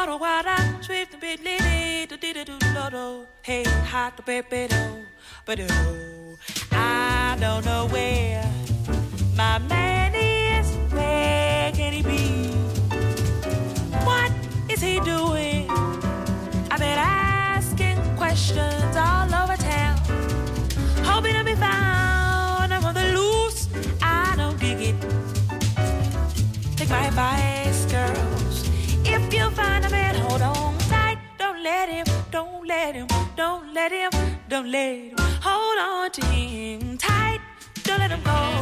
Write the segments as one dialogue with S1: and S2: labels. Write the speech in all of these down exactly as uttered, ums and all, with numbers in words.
S1: Hey, hot baby, but I don't know where my man is. Where can he be? What is he doing? I've been asking questions all over town, hoping to be found. I'm on the loose. I don't dig it. Take my advice, girls. If you find a man, hold on tight. Don't let him, don't let him, don't let him, don't let him. Hold on to him tight. Don't let him go.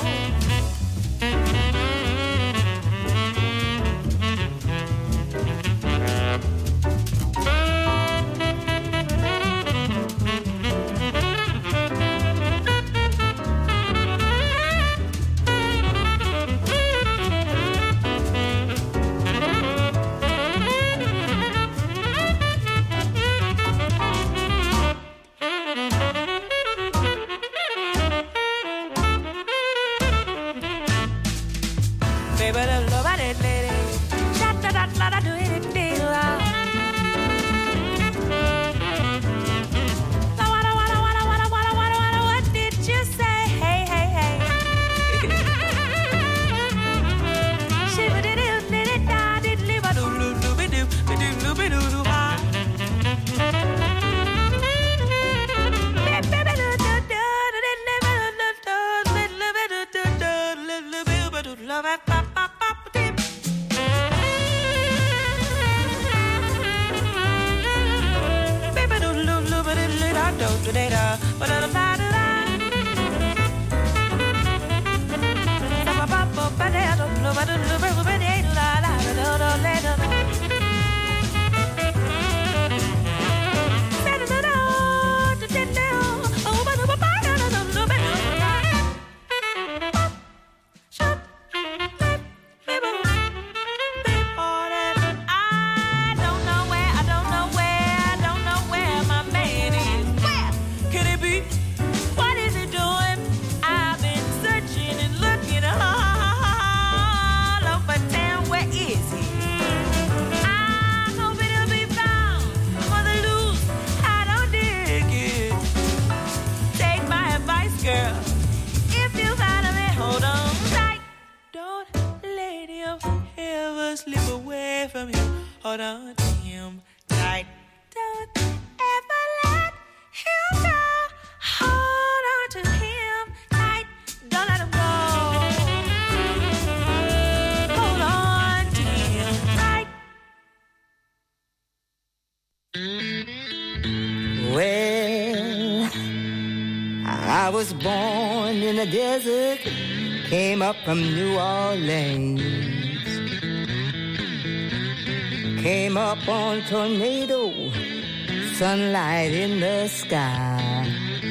S2: I was born in the desert, came up from New Orleans, came up on tornado, sunlight in the sky.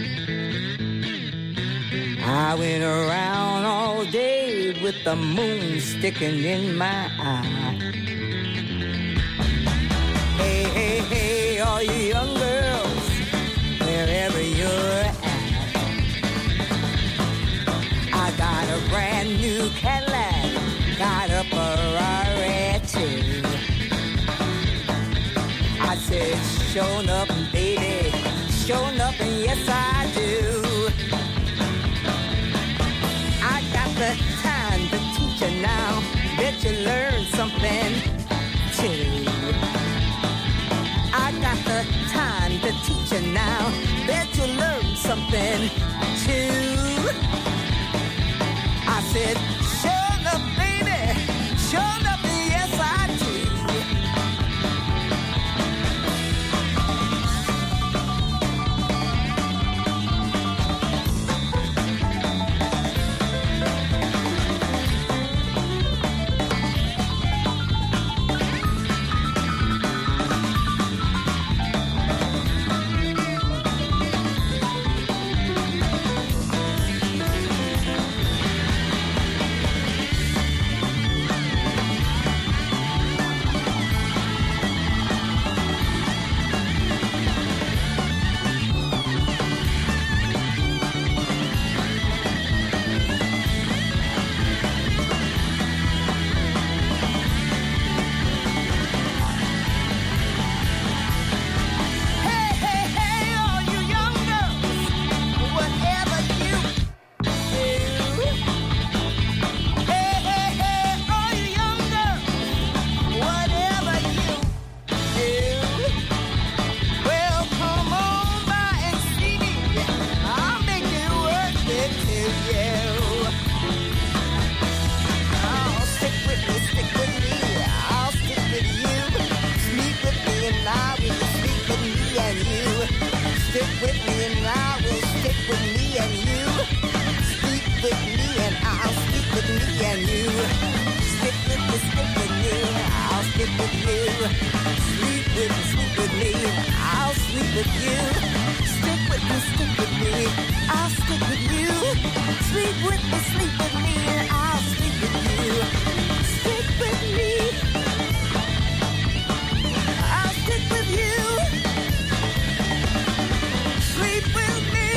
S2: I went around all day with the moon sticking in my eye. Hey, hey, hey, all you young girls, wherever you're at, I got a brand new Cadillac, got a Ferrari too. I said, show up, baby, show up, and yes I do. I got the time to teach you now, bet you learn something too. I got the time to teach you now, bet you learn something too. I said, show up, baby, show up, yes I do. Stick with me, stick with me, I'll stick with you. Sleep with me, sleep with me, I'll sleep with you. Stick with me, stick with me, I'll stick with you. Sleep with me, sleep with me, I'll sleep with you. Stick with me, I'll stick with you. Sleep with me,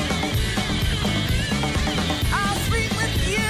S2: I'll sleep with you.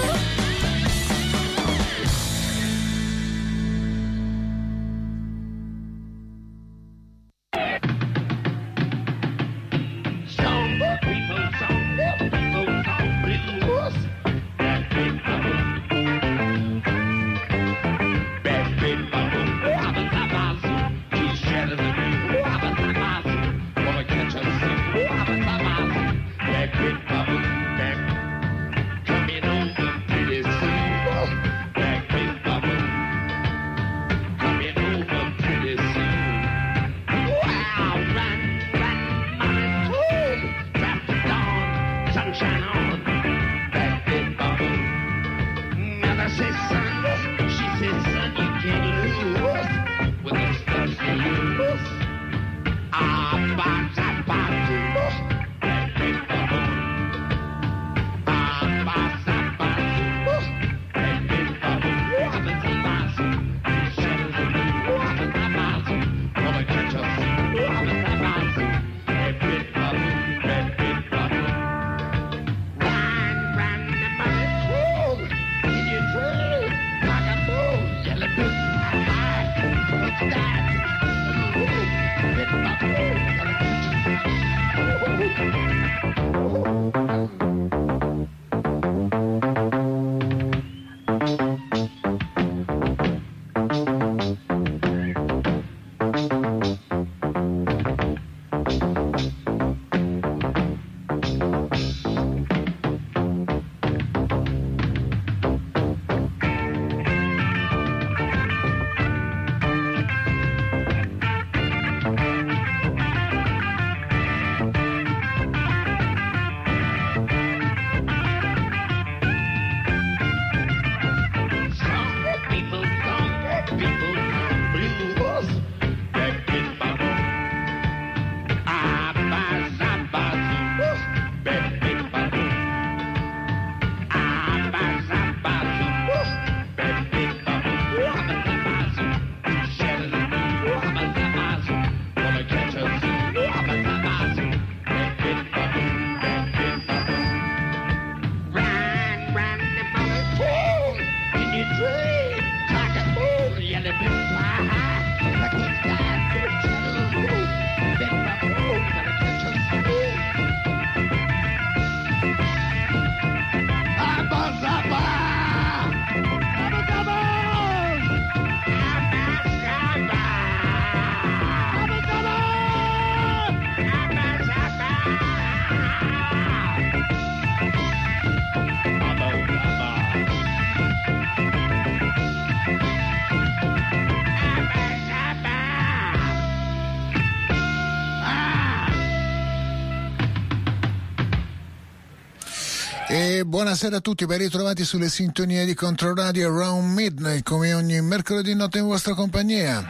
S3: E buonasera a tutti, ben ritrovati sulle sintonie di Controradio Around Midnight, come ogni mercoledì notte in vostra compagnia.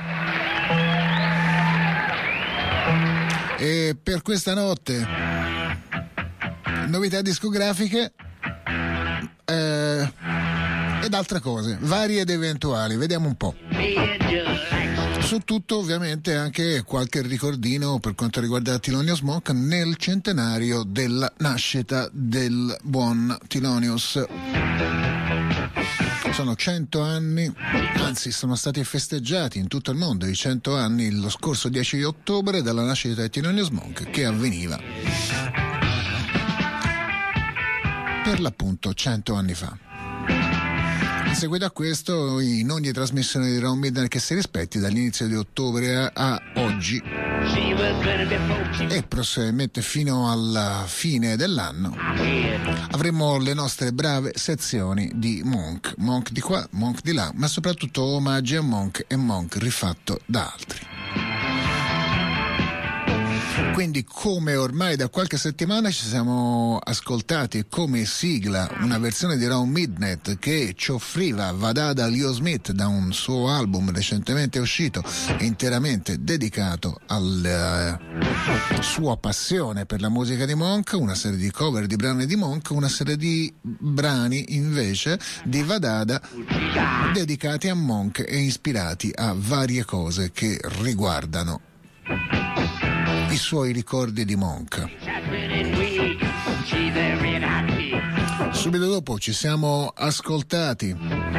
S3: E per questa notte novità discografiche eh, ed altre cose, varie ed eventuali, vediamo un po'. Su tutto ovviamente anche qualche ricordino per quanto riguarda Thelonious Monk nel centenario della nascita del buon Thelonious. Sono cento anni, anzi sono stati festeggiati in tutto il mondo i cento anni lo scorso dieci di ottobre dalla nascita di Thelonious Monk, che avveniva per l'appunto cento anni fa. In seguito a questo, in ogni trasmissione di Round Midnight che si rispetti dall'inizio di ottobre a, a oggi e probabilmente fino alla fine dell'anno avremo le nostre brave sezioni di Monk, Monk di qua, Monk di là, ma soprattutto omaggi a Monk e Monk rifatto da altri. Quindi, come ormai da qualche settimana ci siamo ascoltati come sigla una versione di Round Midnight che ci offriva Wadada Leo Smith da un suo album recentemente uscito, interamente dedicato alla sua passione per la musica di Monk, una serie di cover di brani di Monk, una serie di brani invece di Wadada dedicati a Monk e ispirati a varie cose che riguardano i suoi ricordi di Monk. Subito dopo ci siamo ascoltati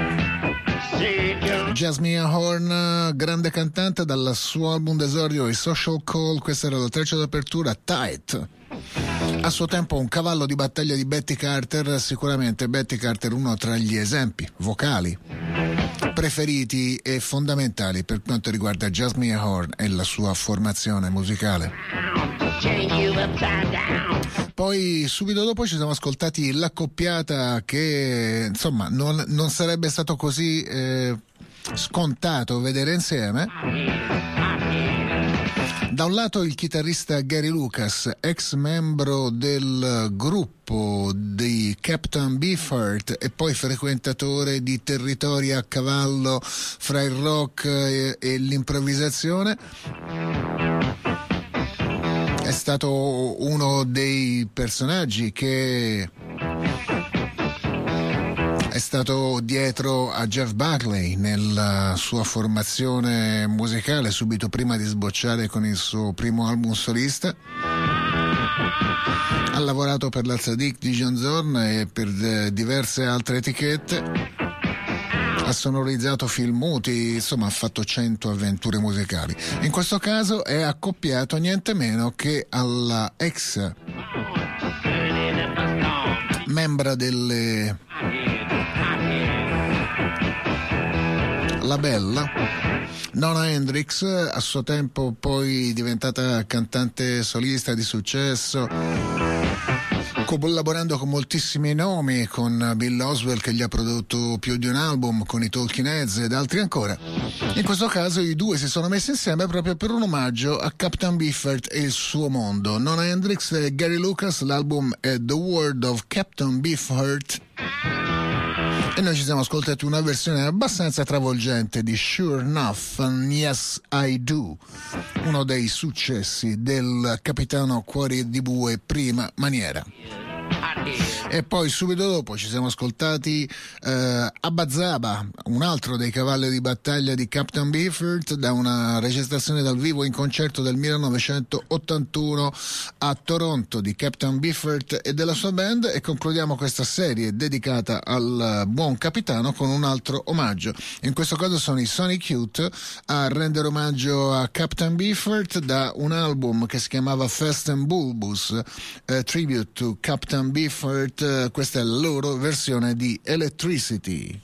S3: Jasmine Horn, grande cantante, dal suo album d'esordio I Social Call. Questa era la traccia d'apertura, Tight. A suo tempo un cavallo di battaglia di Betty Carter, sicuramente Betty Carter uno tra gli esempi vocali preferiti e fondamentali per quanto riguarda Jasmine Horn e la sua formazione musicale. Poi subito dopo ci siamo ascoltati l'accoppiata che insomma non, non sarebbe stato così eh, scontato vedere insieme. Da un lato il chitarrista Gary Lucas, ex membro del gruppo di Captain Beefheart e poi frequentatore di territori a cavallo fra il rock e, e l'improvvisazione. È stato uno dei personaggi che è stato dietro a Jeff Buckley nella sua formazione musicale subito prima di sbocciare con il suo primo album solista. Ha lavorato per la Tzadik di John Zorn e per eh, diverse altre etichette. Ha sonorizzato film muti, insomma ha fatto cento avventure musicali. In questo caso è accoppiato niente meno che alla ex membra delle La Bella, Nona Hendrix, a suo tempo poi diventata cantante solista di successo, collaborando con moltissimi nomi, con Bill Oswell che gli ha prodotto più di un album, con i Talking Heads ed altri ancora. In questo caso i due si sono messi insieme proprio per un omaggio a Captain Beefheart e il suo mondo. Nona Hendrix e Gary Lucas, l'album è The World of Captain Beefheart. E noi ci siamo ascoltati una versione abbastanza travolgente di Sure Enough, Yes I Do, uno dei successi del capitano Cuori di Bue prima maniera. E poi subito dopo ci siamo ascoltati eh, Abba Zaba, un altro dei cavalli di battaglia di Captain Beefheart, da una registrazione dal vivo in concerto del millenovecentottantuno a Toronto di Captain Beefheart e della sua band. E concludiamo questa serie dedicata al buon capitano con un altro omaggio. In questo caso sono i Sonic Youth a rendere omaggio a Captain Beefheart da un album che si chiamava Fast and Bulbous, eh, Tribute to Captain Beefheart. Questa è la loro versione di Electricity.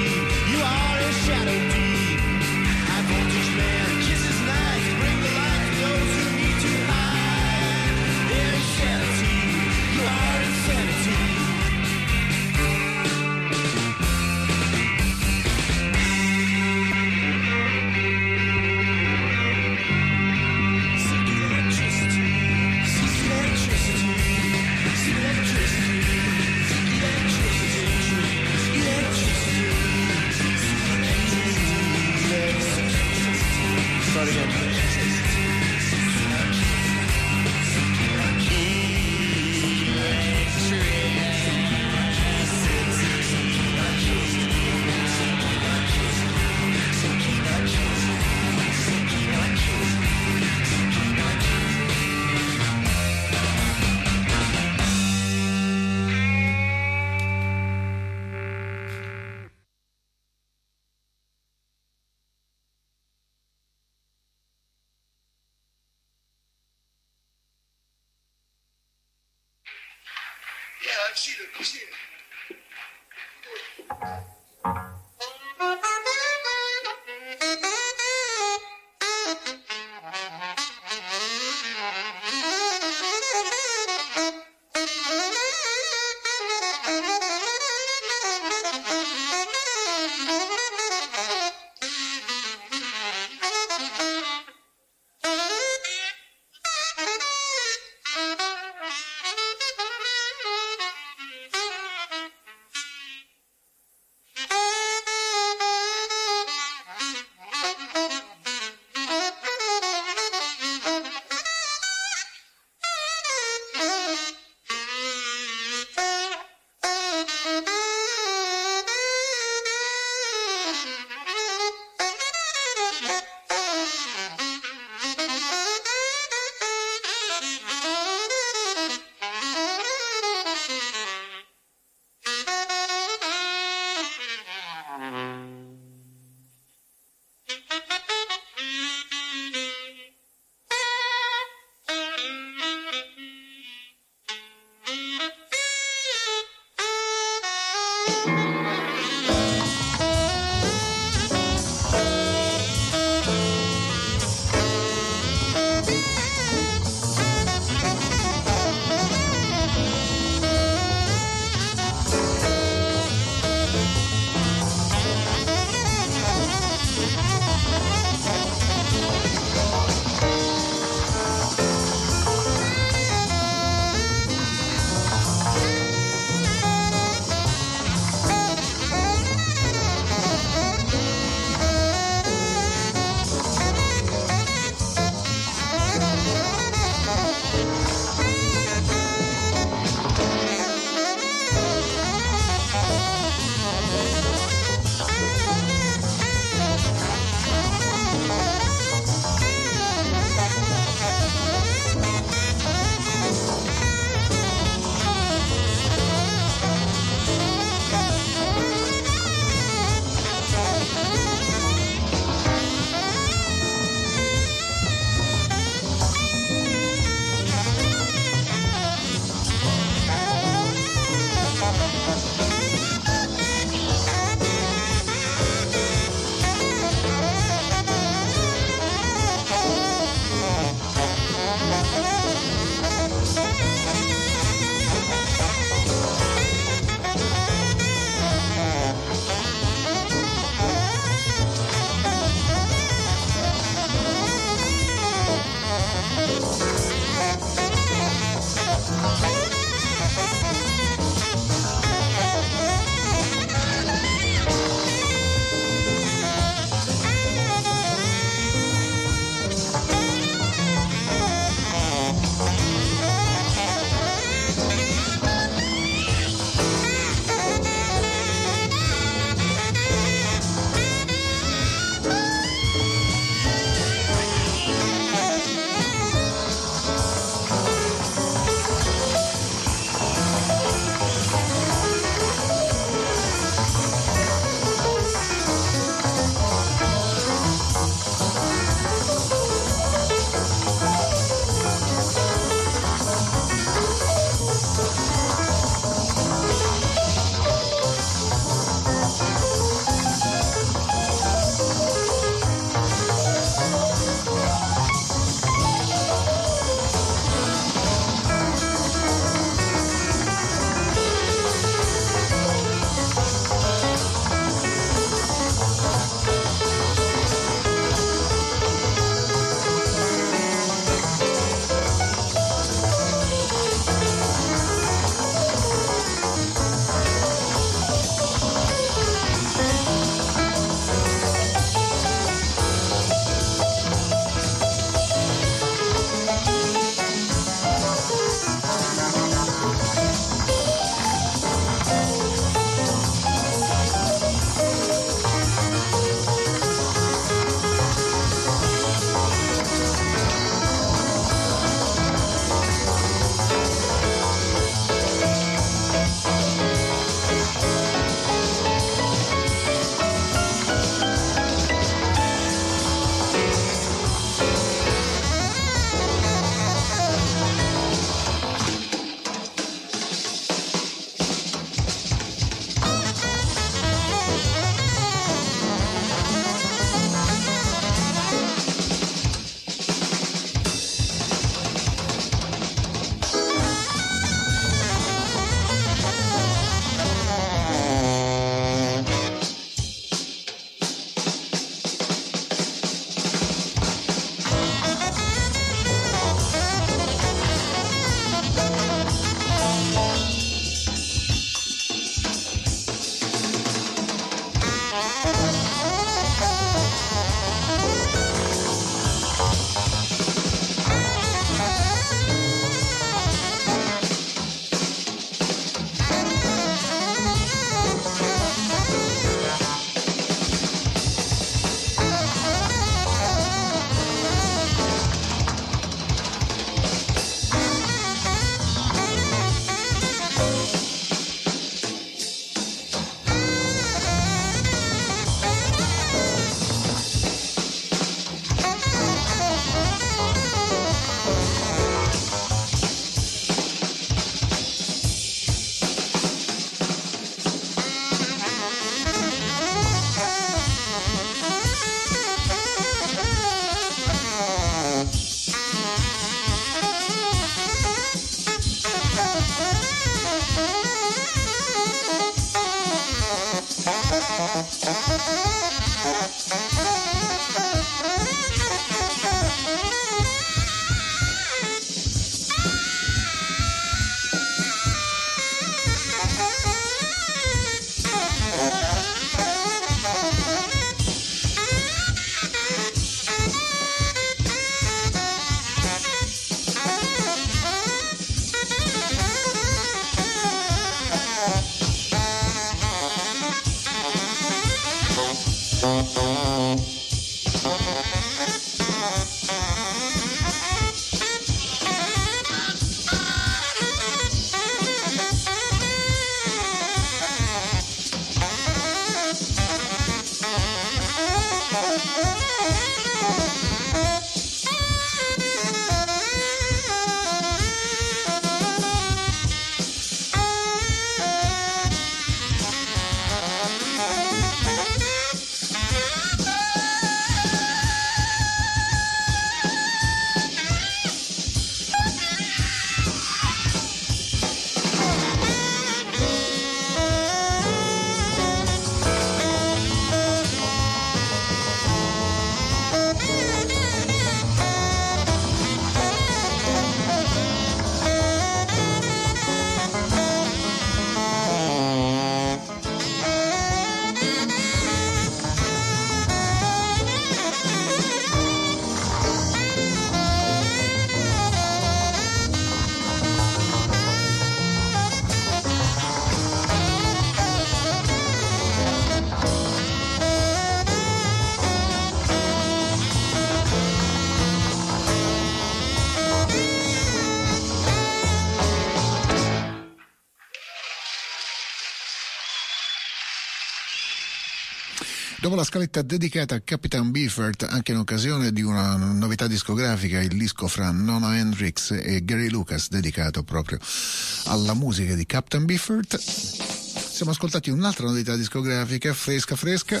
S3: Dopo la scaletta dedicata a Captain Beefheart, anche in occasione di una novità discografica, il disco fra Nona Hendrix e Gary Lucas dedicato proprio alla musica di Captain Beefheart, siamo ascoltati un'altra novità discografica fresca fresca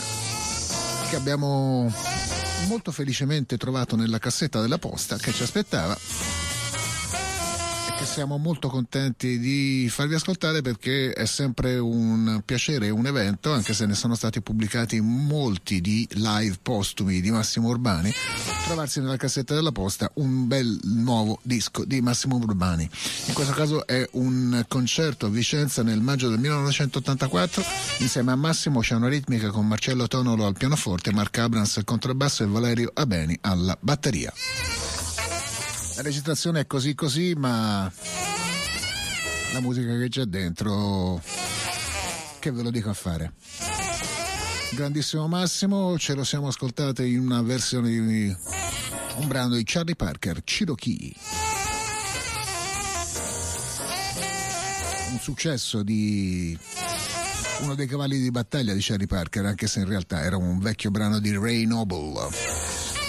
S3: che abbiamo molto felicemente trovato nella cassetta della posta che ci aspettava e che siamo molto contenti di farvi ascoltare, perché è sempre un piacere, un evento, anche se ne sono stati pubblicati molti di live postumi di Massimo Urbani, trovarsi nella cassetta della posta un bel nuovo disco di Massimo Urbani. In questo caso è un concerto a Vicenza nel maggio del millenovecentottantaquattro. Insieme a Massimo c'è una ritmica con Marcello Tonolo al pianoforte, Mark Abrams al contrabbasso e Valerio Abeni alla batteria. La registrazione è così così, ma la musica che c'è dentro, che ve lo dico a fare. Grandissimo Massimo, ce lo siamo ascoltate in una versione di un brano di Charlie Parker, Cherokee. Un successo di uno dei cavalli di battaglia di Charlie Parker, anche se in realtà era un vecchio brano di Ray Noble.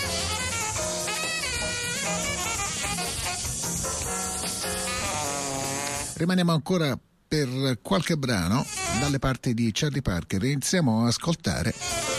S3: Rimaniamo ancora per qualche brano dalle parti di Charlie Parker e iniziamo a ascoltare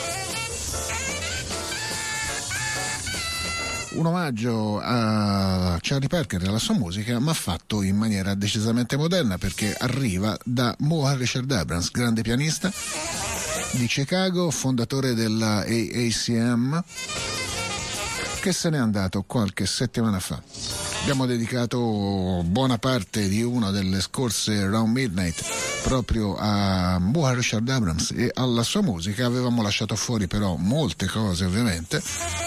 S3: un omaggio a Charlie Parker e alla sua musica, ma fatto in maniera decisamente moderna, perché arriva da Moe Richard Abrams, grande pianista di Chicago, fondatore della A A C M, che se n'è andato qualche settimana fa. Abbiamo dedicato buona parte di una delle scorse Round Midnight proprio a Muhar Richard Abrams e alla sua musica. Avevamo lasciato fuori però molte cose, ovviamente.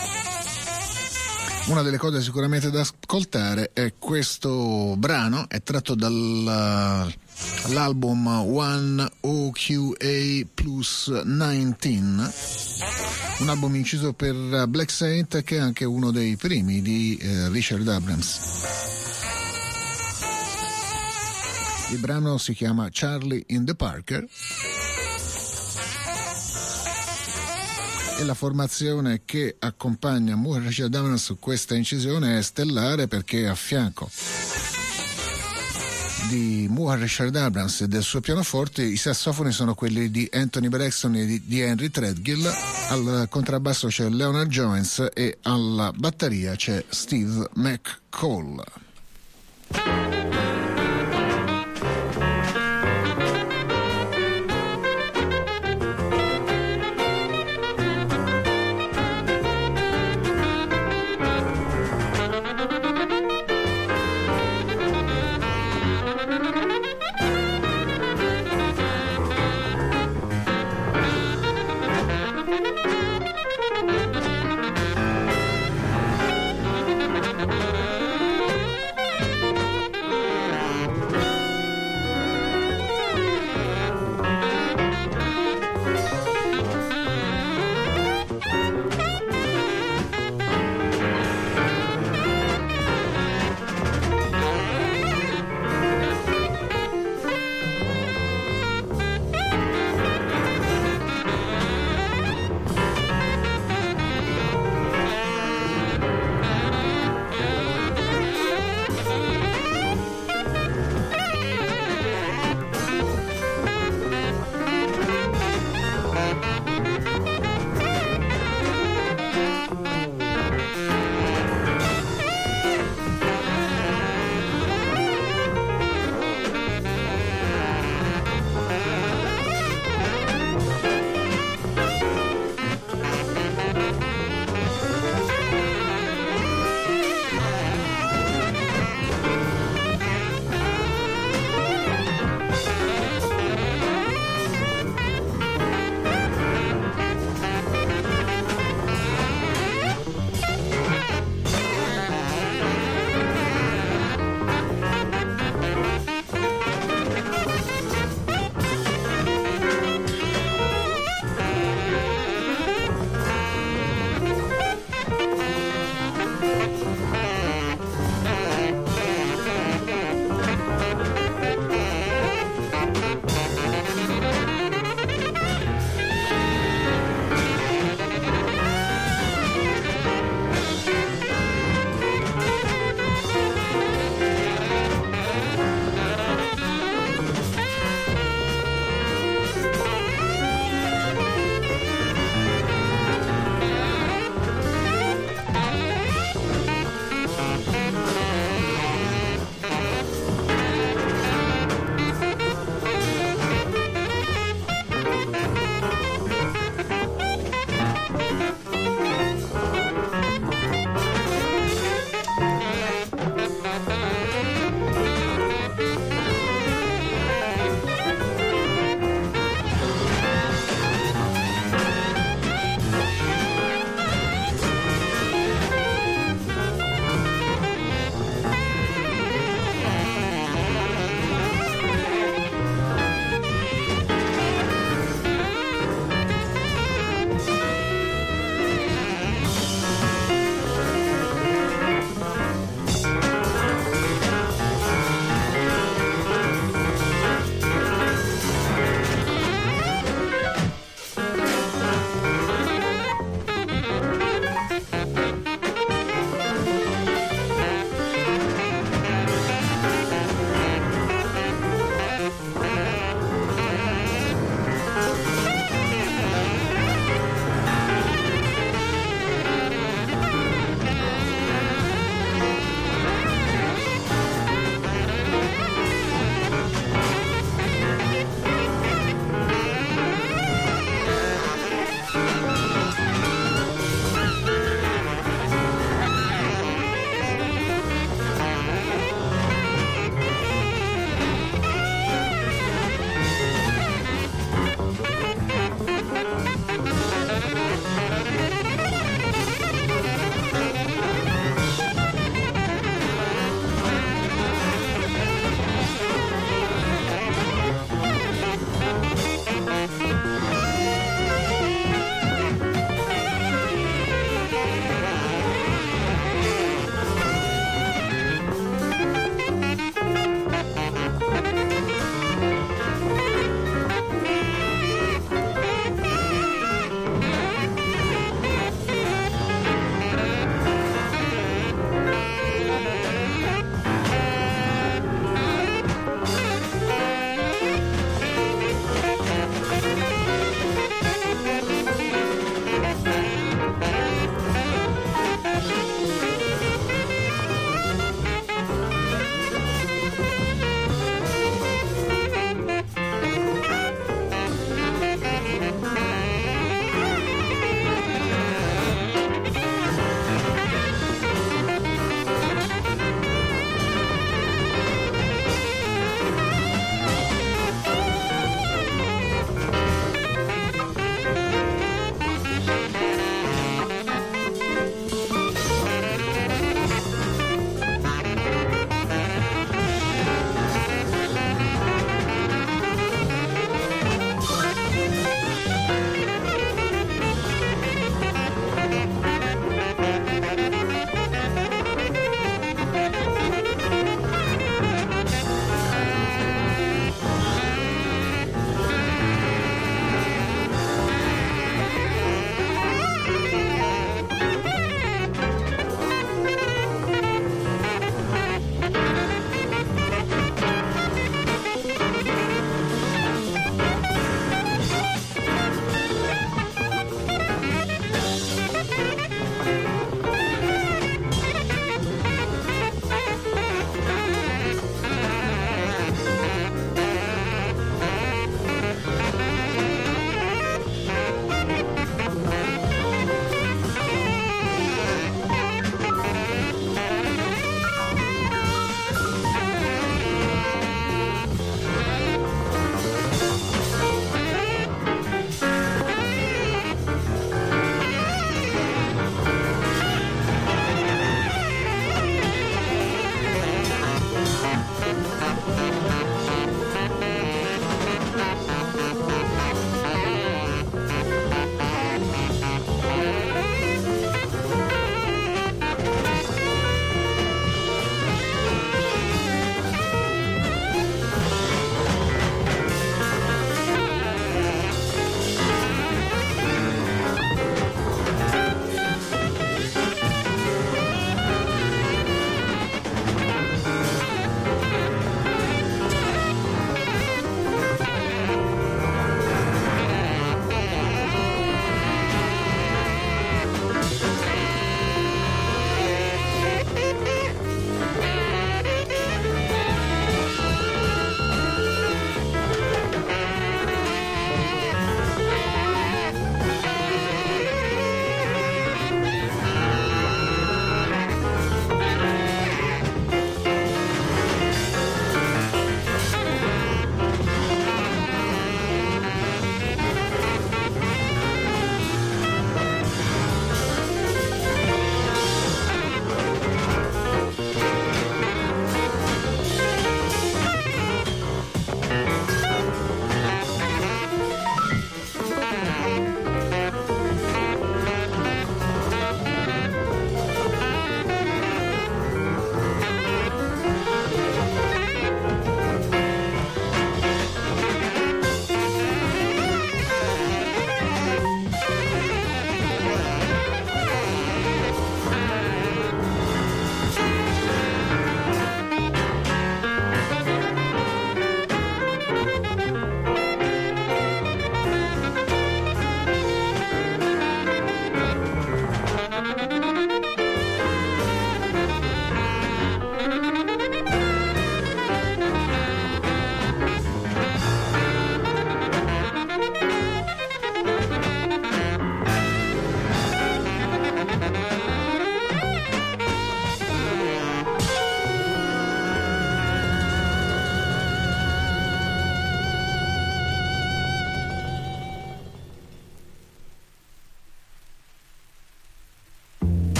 S3: Una delle cose sicuramente da ascoltare è questo brano, è tratto dall'album One O Q A Plus diciannove, un album inciso per Black Saint che è anche uno dei primi di eh, Richard Abrams. Il brano si chiama Charlie in the Parker e la formazione che accompagna Muhar Richard Abrams su questa incisione è stellare, perché a fianco di Muhar Richard Abrams e del suo pianoforte i sassofoni sono quelli di Anthony Braxton e di, di Henry Threadgill, al contrabbasso c'è Leonard Jones e alla batteria c'è Steve McCall.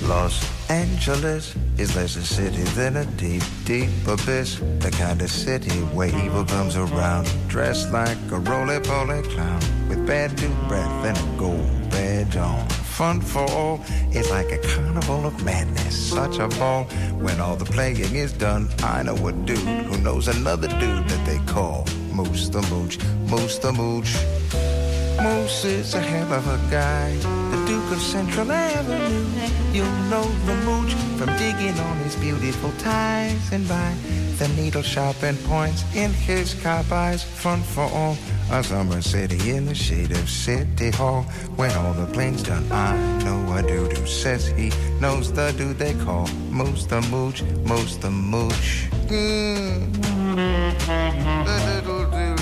S4: Los Angeles is less a city than a deep, deep abyss. The kind of city where evil comes around, dressed like a roly-poly clown, with bad dude breath and a gold badge on. Fun for all, it's like a carnival of madness, such a ball. When all the playing is done, I know a dude who knows another dude that they call Moose the Mooch, Moose the Mooch. Moose is a hell of a guy, the Duke of Central Avenue. You'll know the Mooch from digging on his beautiful ties, and by the needle sharpened points in his carp eyes. Fun for all, a summer city in the shade of City Hall. When all the playing's done, I know a dude who says he knows the dude they call Moose the Mooch, Moose the Mooch. Mm. The little dude.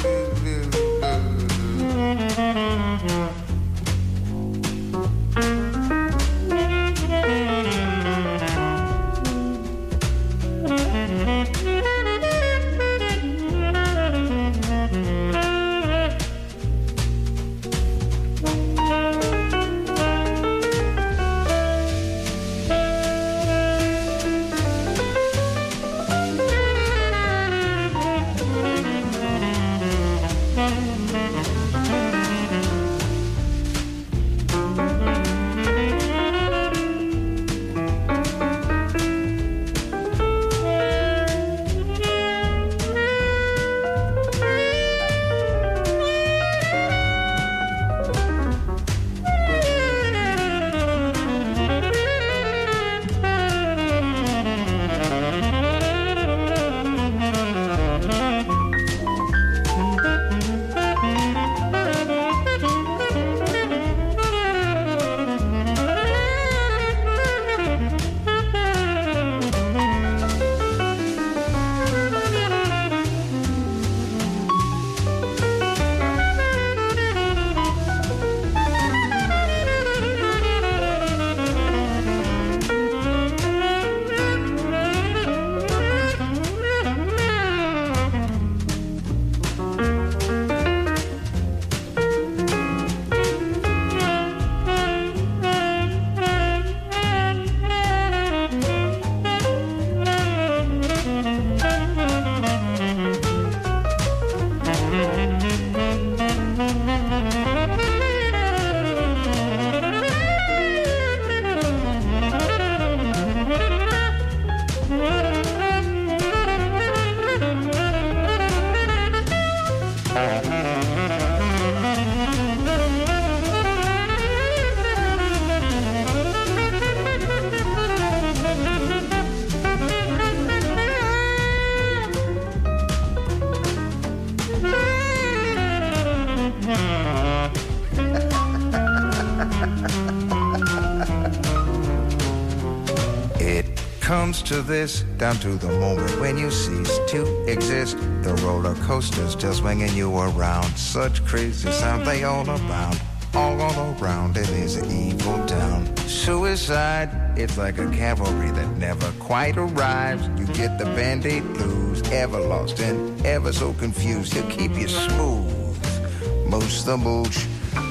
S4: To this, down to the moment when you cease to exist. The roller coaster's still swinging you around. Such crazy sound they all abound. All, all around it is an evil town. Suicide, it's like a cavalry that never quite arrives. You get the Band-Aid blues, ever lost and ever so confused. He'll keep you smooth. Moose the Mooch.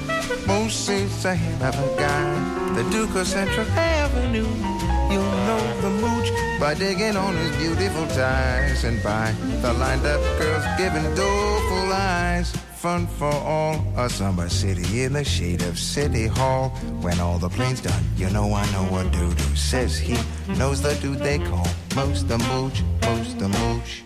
S4: Moose is a hell of a guy, the Duke of Central Avenue. You'll know the Mooch by digging on his beautiful ties, and by the lined-up girls giving doleful eyes. Fun for all, a summer city in the shade of City Hall. When all the playing's done, you know I know a dude who says he knows the dude they call Moose the Mooch, Moose the Mooch.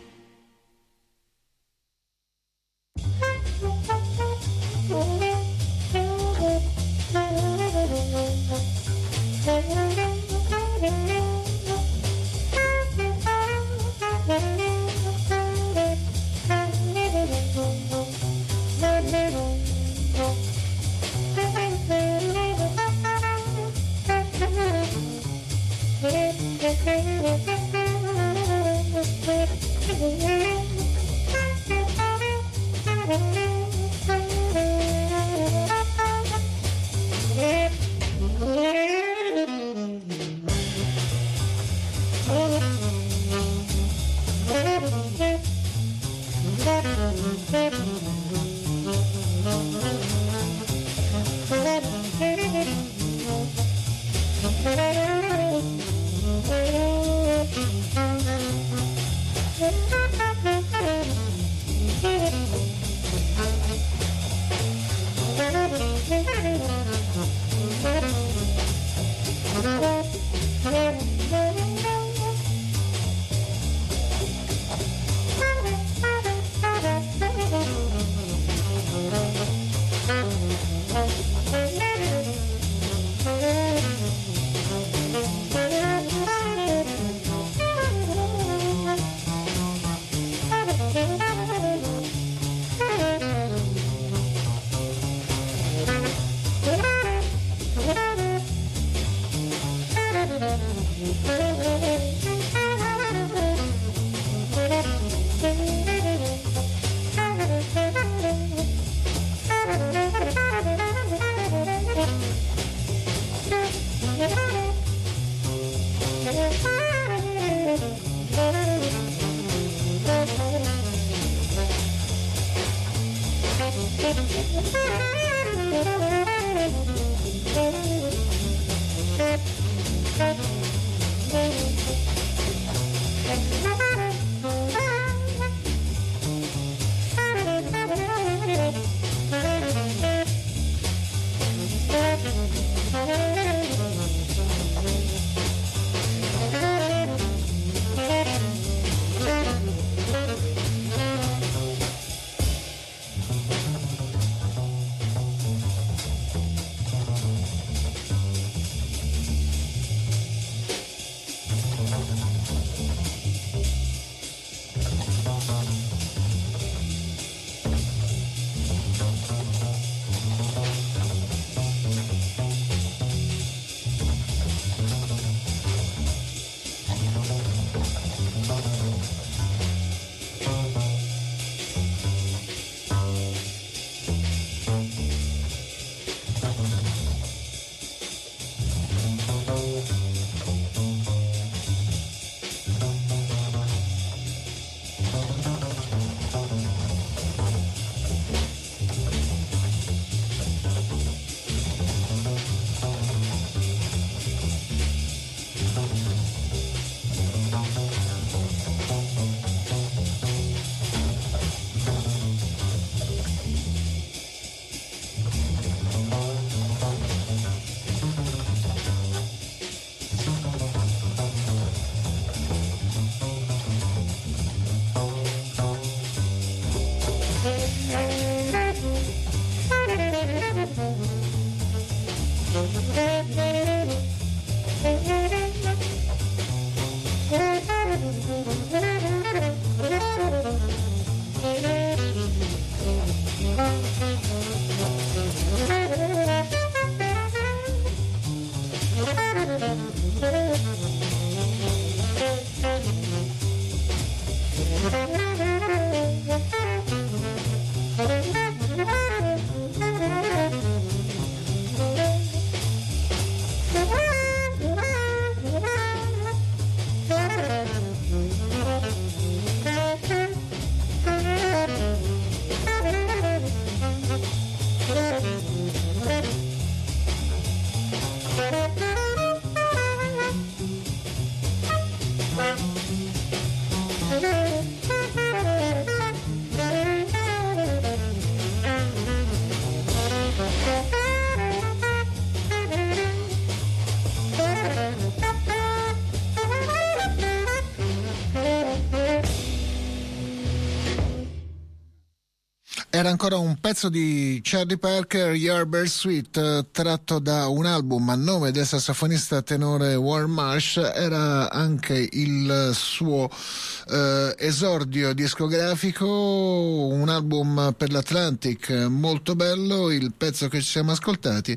S3: Era ancora un pezzo di Charlie Parker, Yardbird Suite, tratto da un album a nome del sassofonista tenore Warren Marsh. Era anche il suo eh, esordio discografico, un album per l'Atlantic molto bello. Il pezzo che ci siamo ascoltati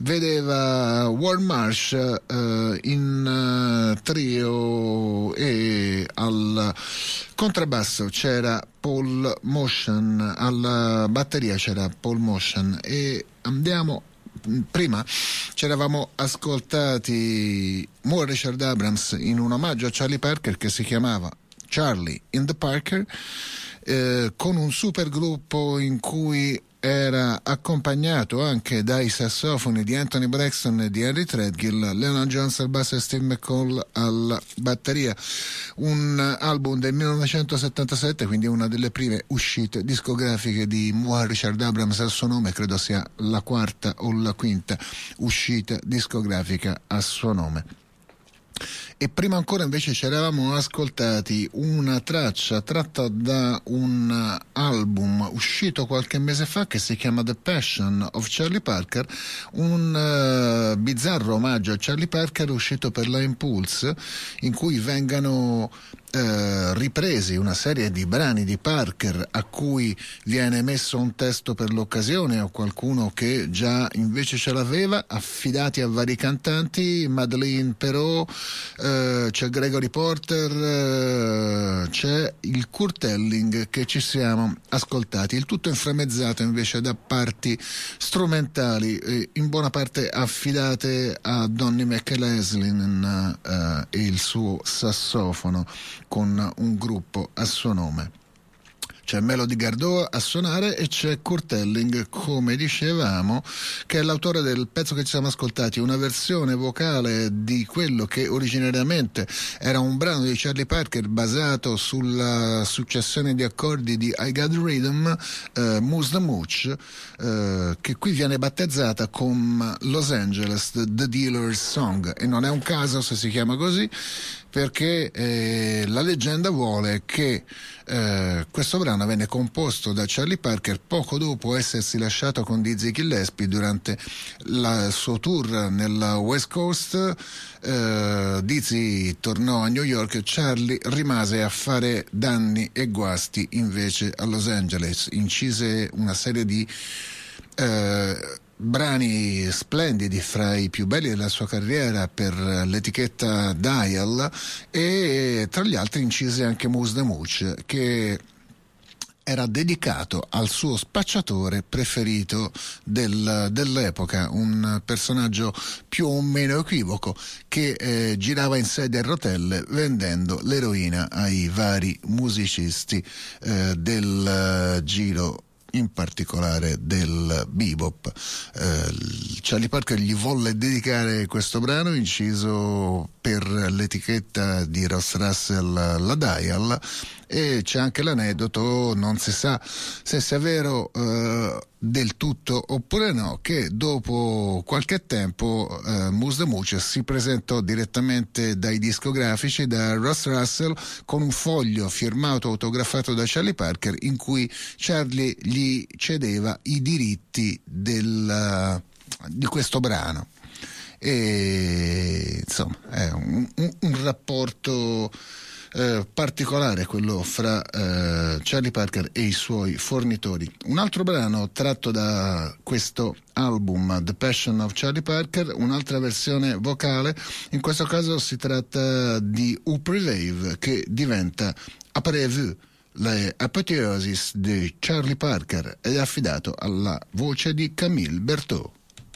S3: vedeva Warren Marsh eh, in uh, trio, e al contrabbasso c'era Paul Motion, alla batteria c'era Paul Motion. E andiamo, prima ci eravamo ascoltati Moore Richard Abrams in un omaggio a Charlie Parker che si chiamava Charlie in the Parker, eh, con un super gruppo in cui era accompagnato anche dai sassofoni di Anthony Braxton e di Henry Threadgill, Leonard Jones al basso e Steve McCall alla batteria. Un album del millenovecentosettantasette, quindi una delle prime uscite discografiche di Moore Richard Abrams al suo nome, credo sia la quarta o la quinta uscita discografica a suo nome. E prima ancora invece ci eravamo ascoltati una traccia tratta da un album uscito qualche mese fa che si chiama The Passion of Charlie Parker, un uh, bizzarro omaggio a Charlie Parker uscito per la Impulse, in cui vengano Uh, ripresi una serie di brani di Parker a cui viene messo un testo per l'occasione o qualcuno che già invece ce l'aveva, affidati a vari cantanti, Madeleine Perrault, uh, c'è Gregory Porter, uh, c'è il Kurt Elling che ci siamo ascoltati, il tutto inframmezzato invece da parti strumentali eh, in buona parte affidate a Donny McLaughlin uh, e il suo sassofono, con un gruppo a suo nome. C'è Melody Gardot a suonare e c'è Kurt Elling, come dicevamo, che è l'autore del pezzo che ci siamo ascoltati, una versione vocale di quello che originariamente era un brano di Charlie Parker basato sulla successione di accordi di I Got the Rhythm, eh, Moose the Mooch, eh, che qui viene battezzata con Los Angeles The Dealer's Song, e non è un caso se si chiama così, perché eh, la leggenda vuole che eh, questo brano venne composto da Charlie Parker poco dopo essersi lasciato con Dizzy Gillespie durante la, il suo tour nella West Coast. eh, Dizzy tornò a New York e Charlie rimase a fare danni e guasti invece a Los Angeles. Incise una serie di eh, brani splendidi, fra i più belli della sua carriera, per l'etichetta Dial, e tra gli altri incise anche Moose the Mooch, che era dedicato al suo spacciatore preferito del, dell'epoca, un personaggio più o meno equivoco che eh, girava in sedia a rotelle vendendo l'eroina ai vari musicisti eh, del uh, giro, in particolare del bebop. eh, Charlie Parker gli volle dedicare questo brano inciso per l'etichetta di Ross Russell, la Dial, e c'è anche l'aneddoto, non si sa se sia vero eh, del tutto oppure no, che dopo qualche tempo eh, Moose the Mooch si presentò direttamente dai discografici, da Ross Russell, con un foglio firmato, autografato da Charlie Parker, in cui Charlie gli cedeva i diritti del, di questo brano. E insomma è un, un, un rapporto eh, particolare, quello fra eh, Charlie Parker e i suoi fornitori. Un altro brano tratto da questo album, The Passion of Charlie Parker, un'altra versione vocale, in questo caso si tratta di U Prevave, che diventa Après Vu, l'apoteosis di Charlie Parker, ed è affidato alla voce di Camille Berthaud.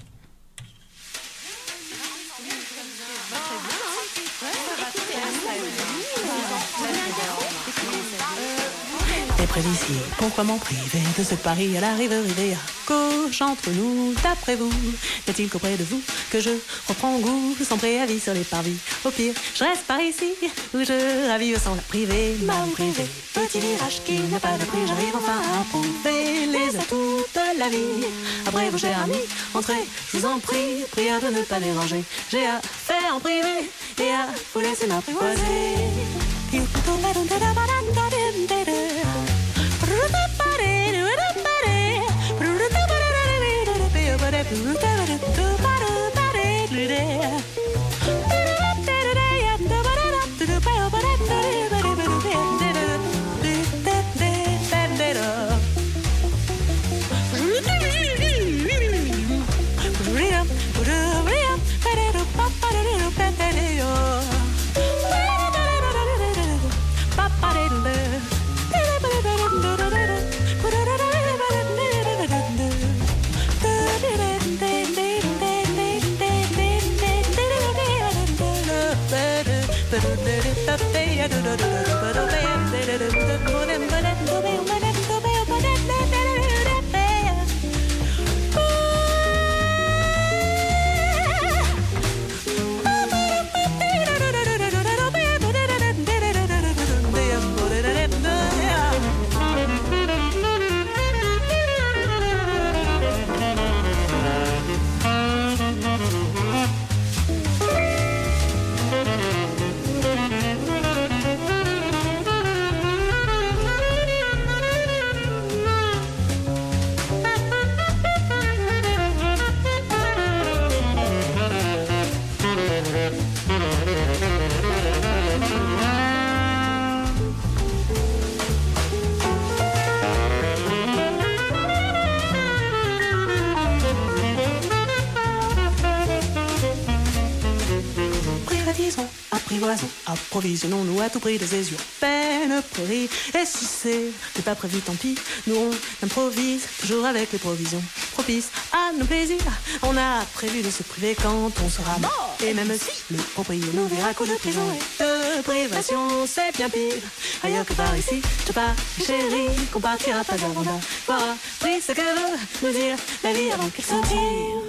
S1: T'es prévisible, pourquoi m'en priver de ce pari à la rive rivée à gauche entre nous, d'après vous, n'est-il qu'auprès de vous que je reprends goût sans préavis sur les parvis? Au pire, je reste par ici où je ravive sans la priver, ma privée. Petit virage qui n'a pas de prix, j'arrive enfin à prouver les atouts de la vie. Après vous, chers amis, entrez, je vous en prie, prière de ne pas déranger. J'ai à faire en privé et à vous laisser m'apprivoiser. Approvisionnons-nous à tout prix des yeux peine pourrie. Et si c'est pas prévu, tant pis. Nous on improvise toujours avec les provisions propices à nos plaisirs. On a prévu de se priver quand on sera mort. Et même si le propriétaire nous verra coup de prison et de privation, c'est bien pire ailleurs que par ici. Je pars, chérie, qu'on partira pas avant d'avoir pris ce que veut nous dire la vie avant qu'elle s'en tire.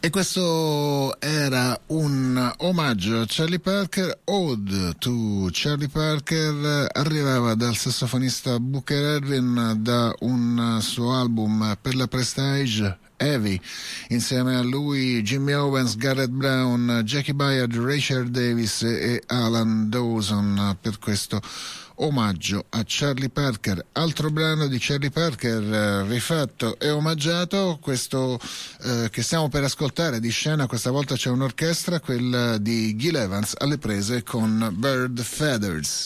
S3: E questo era un omaggio a Charlie Parker, Ode to Charlie Parker, arrivava dal sassofonista Booker Ervin da un suo album per la Prestige, Heavy. Insieme a lui Jimmy Owens, Garrett Brown, Jackie Byard, Richard Davis e Alan Dawson per questo omaggio a Charlie Parker. Altro brano di Charlie Parker eh, rifatto e omaggiato, questo eh, che stiamo per ascoltare di scena. Questa volta c'è un'orchestra, quella di Gil Evans alle prese con Bird Feathers.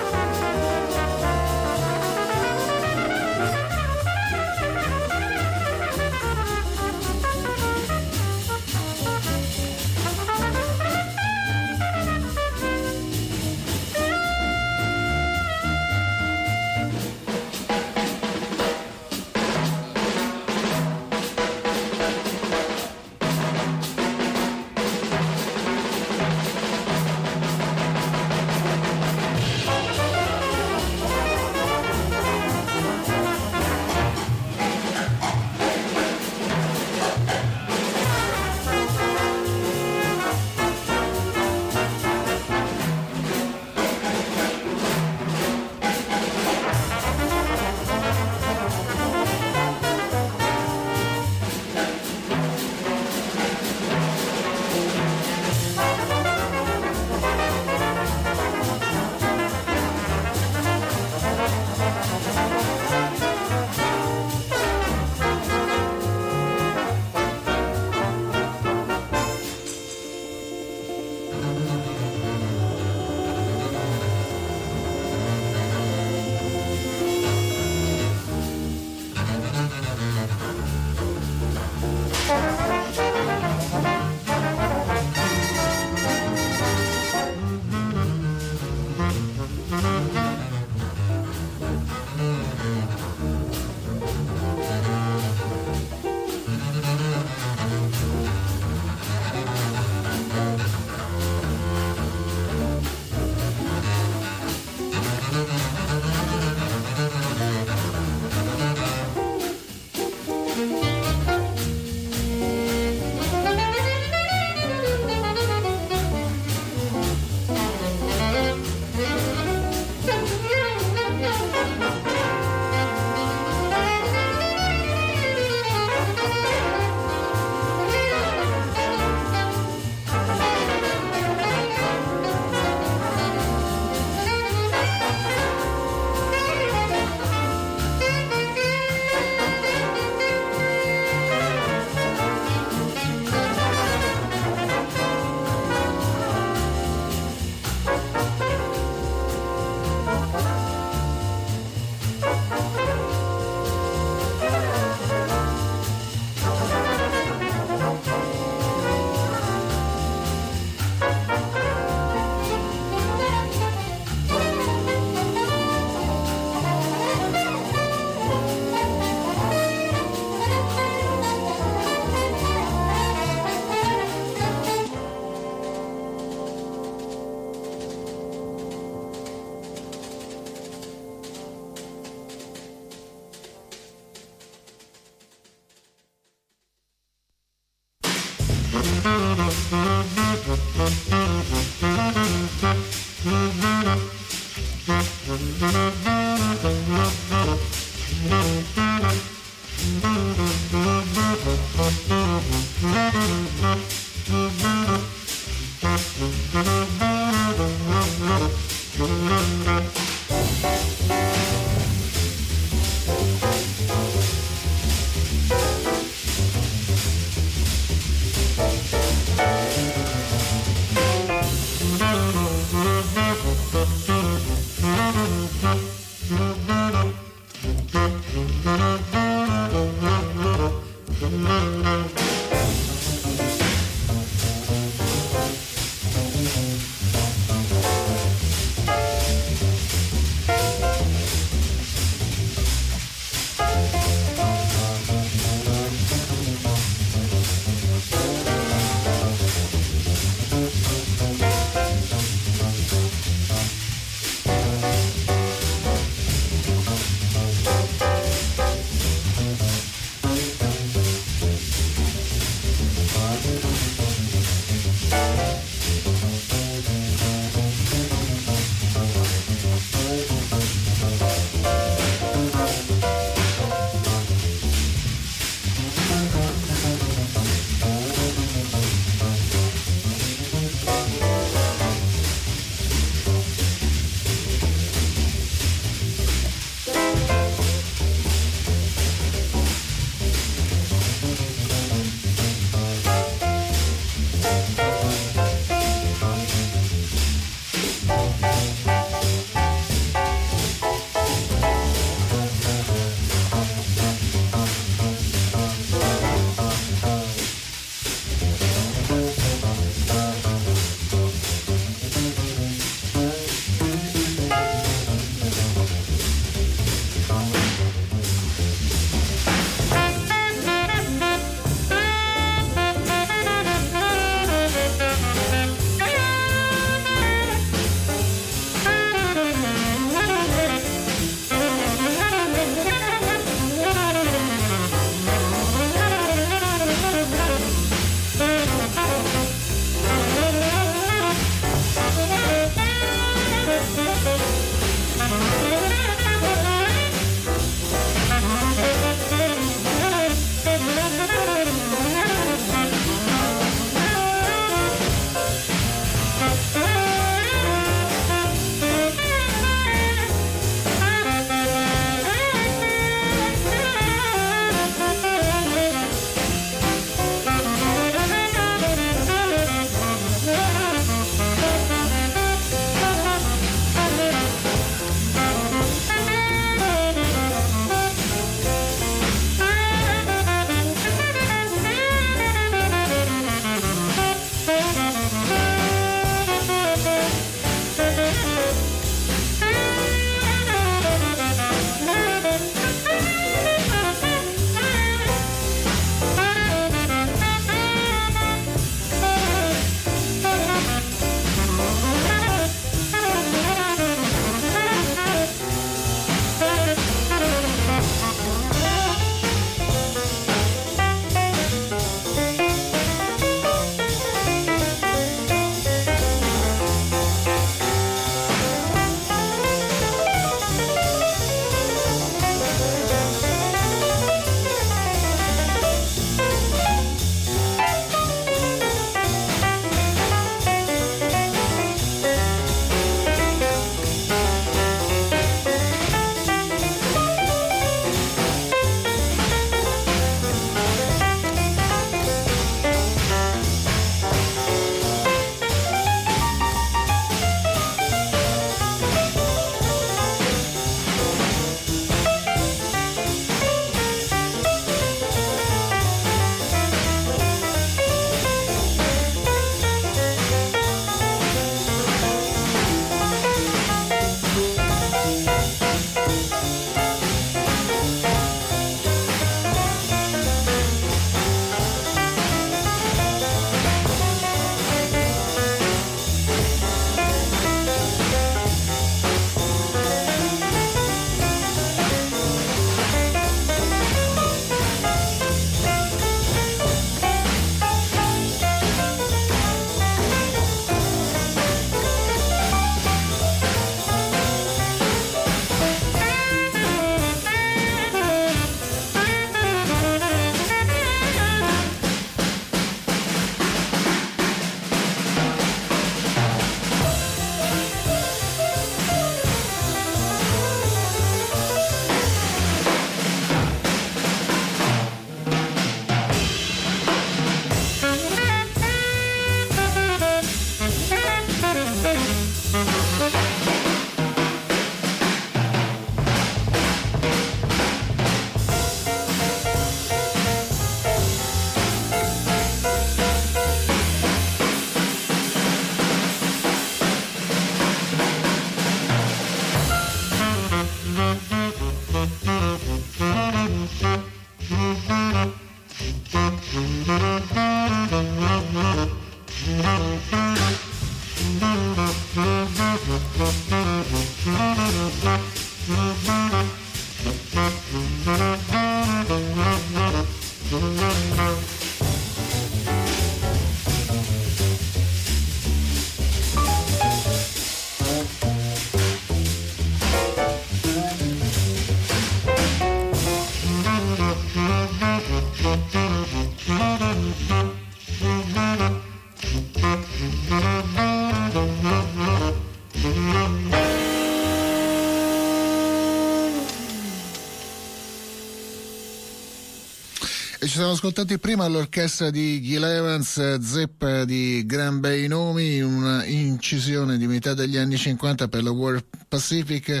S3: Ci siamo ascoltati prima l'orchestra di Gil Evans, Zeppa di gran bei nomi, una incisione di metà degli anni cinquanta per la War Pacific,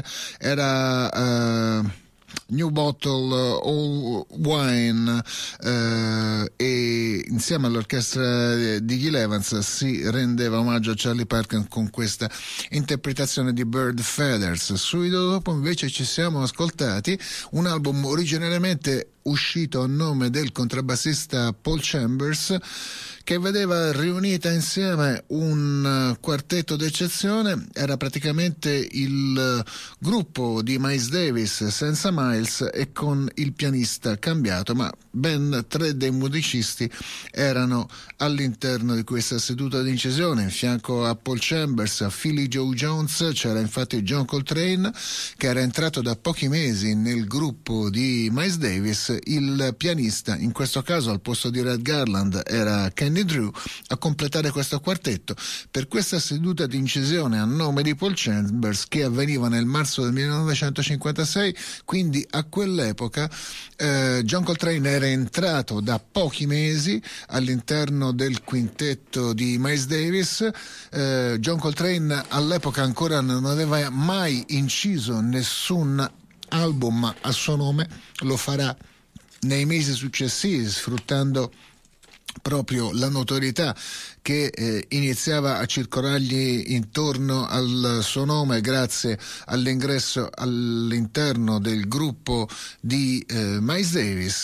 S3: era uh, New Bottle Old Wine, uh, e insieme all'orchestra di Gil Evans si rendeva omaggio a Charlie Parker con questa interpretazione di Bird Feathers. Subito dopo invece ci siamo ascoltati un album originariamente uscito a nome del contrabbassista Paul Chambers, che vedeva riunita insieme un quartetto d'eccezione. Era praticamente il gruppo di Miles Davis senza Miles e con il pianista cambiato, ma ben tre dei musicisti erano all'interno di questa seduta di incisione. In fianco a Paul Chambers, a Philly Joe Jones, c'era infatti John Coltrane, che era entrato da pochi mesi nel gruppo di Miles Davis. Il pianista, in questo caso al posto di Red Garland, era Kenny Drew, a completare questo quartetto per questa seduta di incisione a nome di Paul Chambers, che avveniva nel marzo del millenovecentocinquantasei. Quindi a quell'epoca eh, John Coltrane era entrato da pochi mesi all'interno del quintetto di Miles Davis. eh, John Coltrane all'epoca ancora non aveva mai inciso nessun album a suo nome, lo farà nei mesi successivi, sfruttando proprio la notorietà che eh, iniziava a circolargli intorno al suo nome grazie all'ingresso all'interno del gruppo di eh, Miles Davis.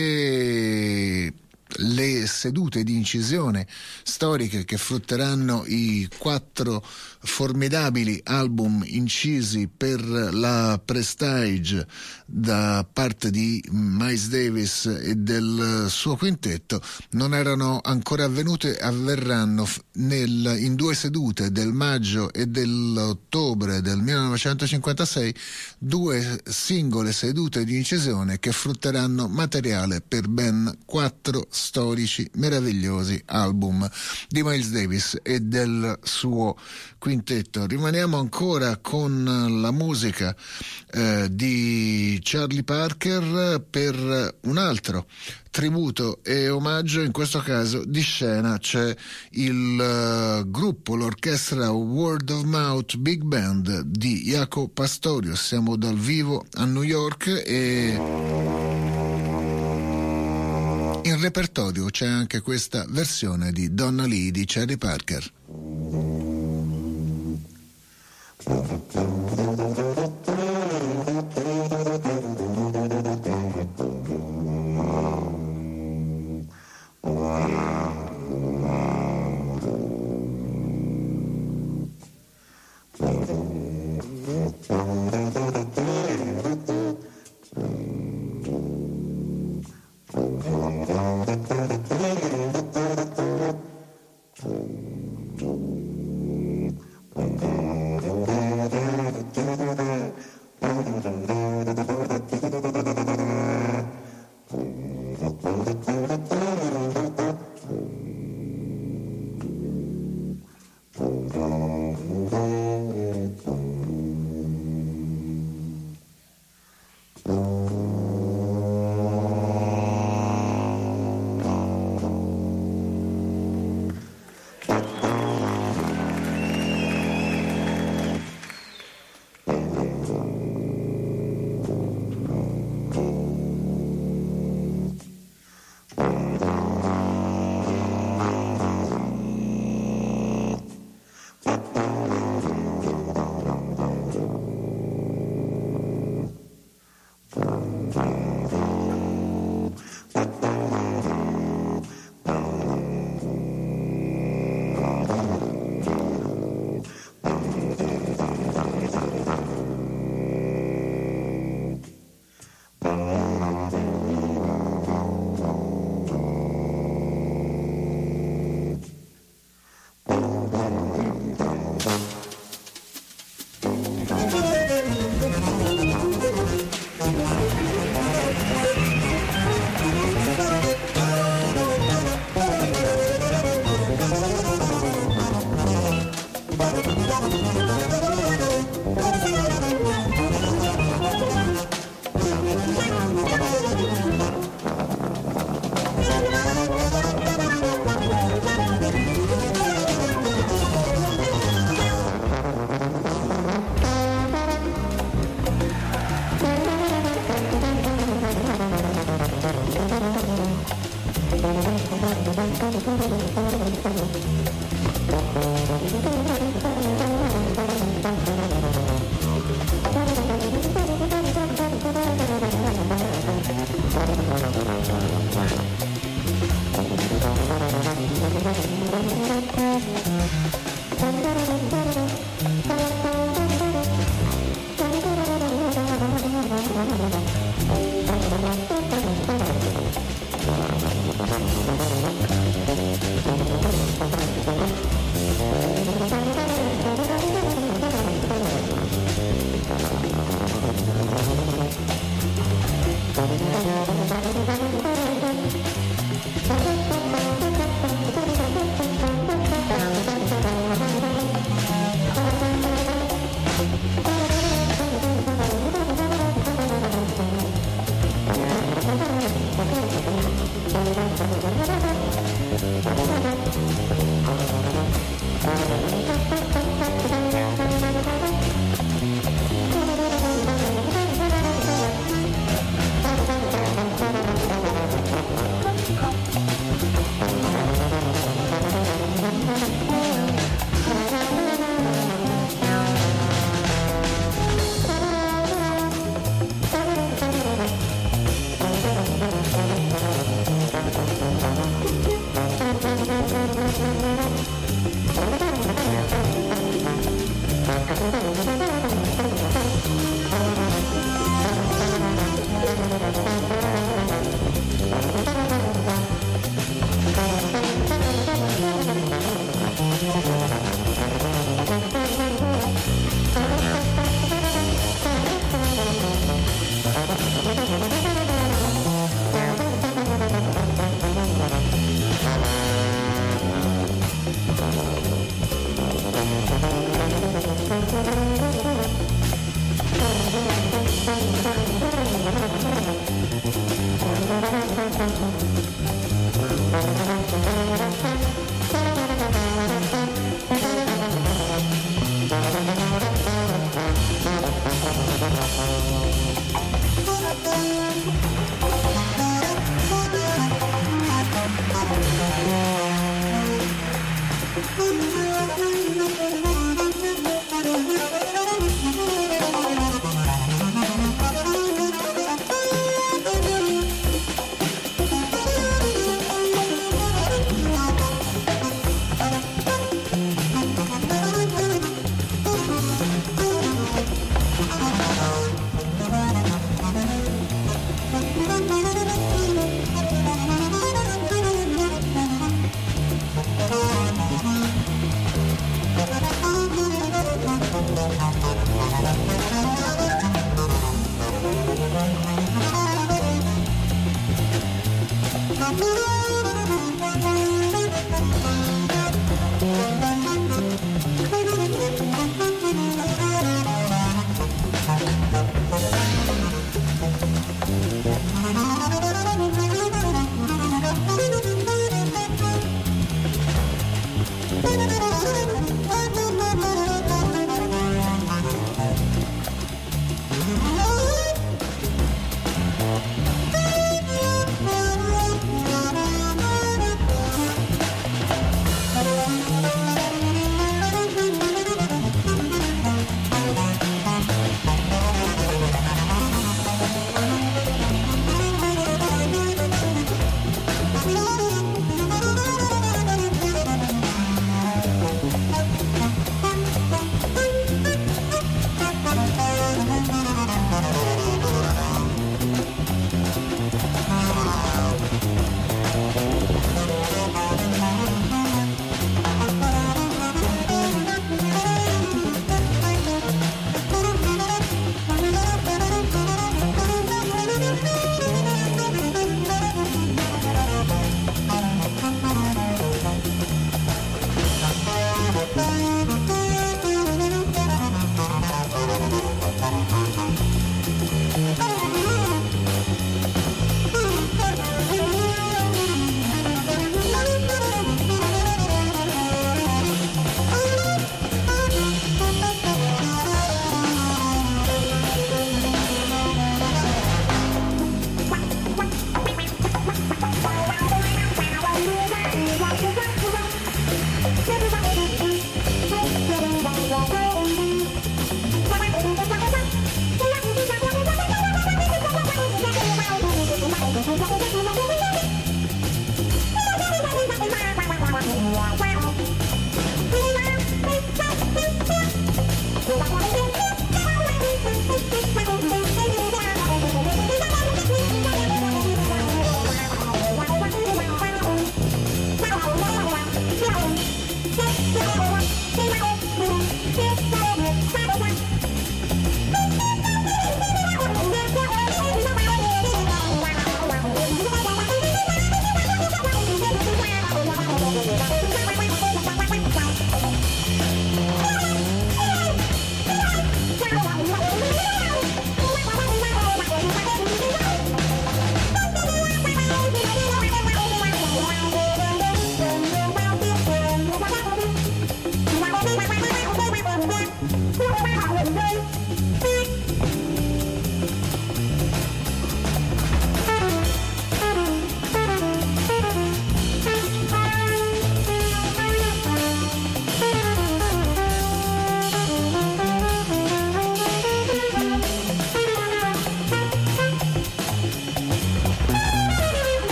S3: E le sedute di incisione storiche che frutteranno i quattro formidabili album incisi per la Prestige da parte di Miles Davis e del suo quintetto non erano ancora avvenute, avverranno nel, in due sedute del maggio e dell'ottobre del millenovecentocinquantasei, due singole sedute di incisione che frutteranno materiale per ben quattro storici meravigliosi album di Miles Davis e del suo quintetto. Rimaniamo ancora con la musica eh, di Charlie Parker per un altro tributo e omaggio. In questo caso di scena c'è il uh, gruppo, l'orchestra Word of Mouth Big Band di Jaco Pastorius. Siamo dal vivo a New York e in repertorio c'è anche questa versione di Donna Lee di Charlie Parker.
S5: Thank you.